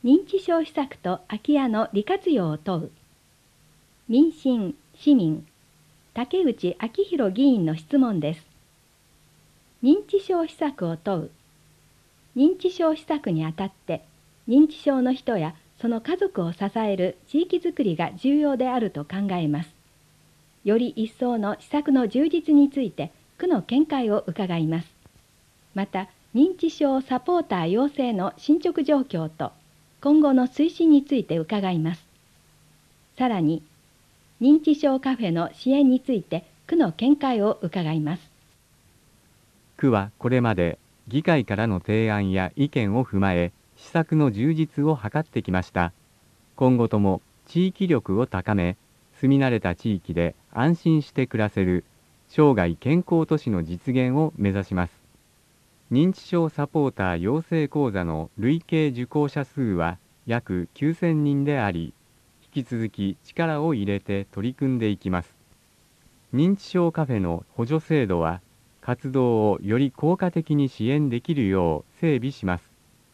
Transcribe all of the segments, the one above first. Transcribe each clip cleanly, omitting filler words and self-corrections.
認知症施策と空き家の利活用を問う。民進・市民、竹内昭弘議員の質問です。認知症施策を問う。認知症施策にあたって、認知症の人やその家族を支える地域づくりが重要であると考えます。より一層の施策の充実について、区の見解を伺います。また、認知症サポーター養成の進捗状況と、今後の推進について伺います。さらに、認知症カフェの支援について区の見解を伺います。 区はこれまで議会からの提案や意見を踏まえ、施策の充実を図ってきました。今後とも地域力を高め、住み慣れた地域で安心して暮らせる生涯健康都市の実現を目指します。認知症サポーター養成講座の累計受講者数は約9000人であり、引き続き力を入れて取り組んでいきます。認知症カフェの補助制度は、活動をより効果的に支援できるよう整備します。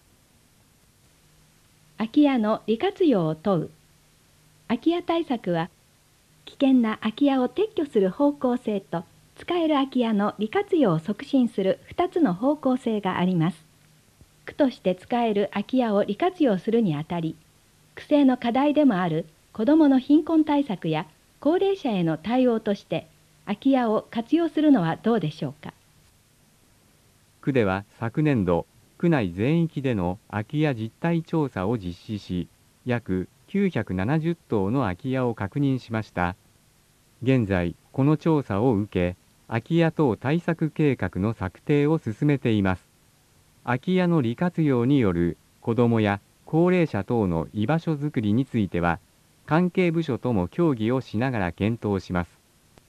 空き家の利活用を問う。空き家対策は、危険な空き家を撤去する方向性と、使える空き家の利活用を促進する2つの方向性があります。区として使える空き家を利活用するにあたり、区政の課題でもある子どもの貧困対策や高齢者への対応として、空き家を活用するのはどうでしょうか。 区では昨年度、区内全域での空き家実態調査を実施し、約970棟の空き家を確認しました。現在、この調査を受け、空き家等対策計画の策定を進めています。空き家の利活用による子どもや高齢者等の居場所づくりについては、関係部署とも協議をしながら検討します。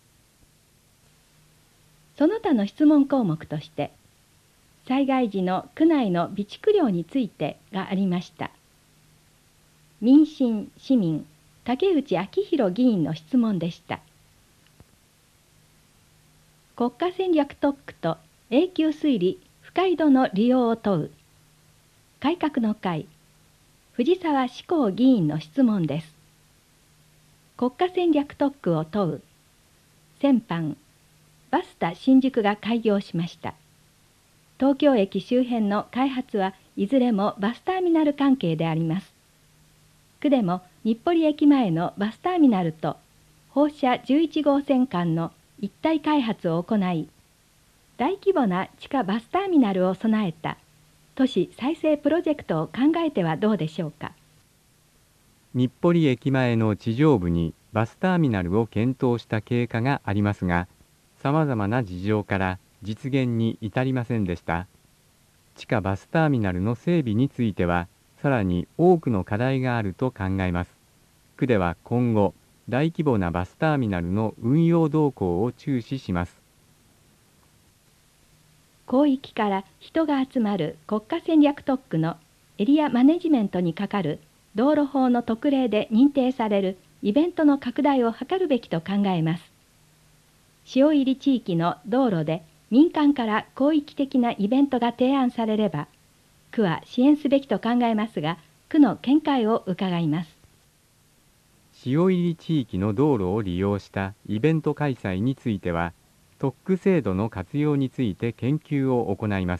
その他の質問項目として、災害時の区内の備蓄量についてがありました。民進・市民、竹内昭弘議員の質問でした。国家戦略特区と永久水利不開土の利用を問う。改革の会、藤沢志功議員の質問です。国家戦略特区を問う。先般、バスタ新宿が開業しました。東京駅周辺の開発はいずれもバスターミナル関係であります。区でも日暮里駅前のバスターミナルと放射11号線間の一体開発を行い、大規模な地下バスターミナルを備えた都市再生プロジェクトを考えてはどうでしょうか。 日暮里駅前の地上部にバスターミナルを検討した経過がありますが、さまざまな事情から実現に至りませんでした。地下バスターミナルの整備については、さらに多くの課題があると考えます。区では今後、大規模なバスターミナルの運用動向を注視します。 広域から人が集まる国家戦略特区のエリアマネジメントに係る道路法の特例で認定されるイベントの拡大を図るべきと考えます。潮入り地域の道路で民間から広域的なイベントが提案されれば、区は支援すべきと考えますが、区の見解を伺います。 潮入り地域の道路を利用したイベント開催については、特区制度の活用について研究を行います。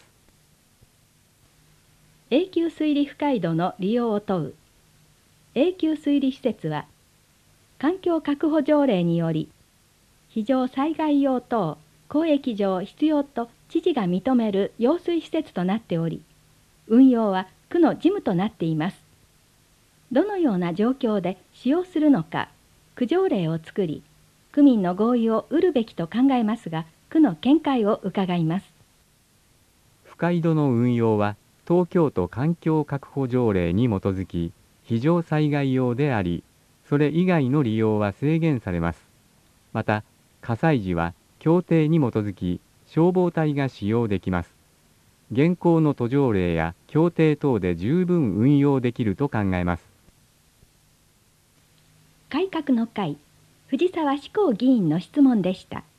永久水利不開土の利用を問う。永久水利施設は、環境確保条例により、非常災害用等公益上必要と知事が認める揚水施設となっており、運用は区の事務となっています。どのような状況で使用するのか、区条例を作り、区民の合意を得るべきと考えますが、区の見解を伺います。 不開土の運用は、東京都環境確保条例に基づき、非常災害用であり、それ以外の利用は制限されます。また、火災時は協定に基づき、消防隊が使用できます。現行の都条例や協定等で十分運用できると考えます。 改革の会、藤沢志功議員の質問でした。